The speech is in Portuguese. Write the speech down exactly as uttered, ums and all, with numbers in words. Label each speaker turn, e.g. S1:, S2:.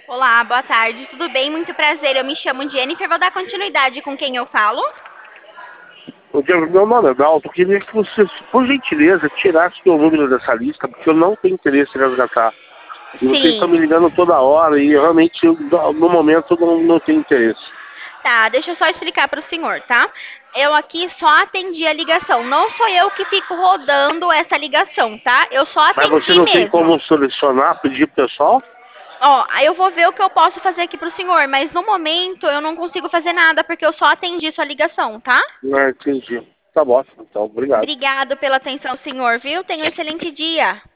S1: Olá, boa tarde, tudo bem? Muito prazer, eu me chamo Jennifer, vou dar continuidade com quem eu falo.
S2: O Diego, meu nome é Dalton, queria que você, por gentileza, tirasse meu número dessa lista, porque eu não tenho interesse em resgatar. E vocês estão
S1: Sim,
S2: me ligando toda hora e eu realmente, eu, no momento, não, não tenho interesse.
S1: tá, deixa eu só explicar para o senhor, tá? Eu aqui só atendi a ligação, não sou eu que fico rodando essa ligação, tá? Eu só
S2: Mas você
S1: atendi
S2: não tem
S1: mesmo.
S2: como selecionar, pedir pro pessoal?
S1: Ó, aí eu vou ver o que eu posso fazer aqui pro senhor, mas no momento eu não consigo fazer nada porque eu só atendi sua ligação, tá?
S2: Não entendi. Tá bom, então, obrigado.
S1: Obrigado pela atenção, senhor, viu? Tenha um excelente dia.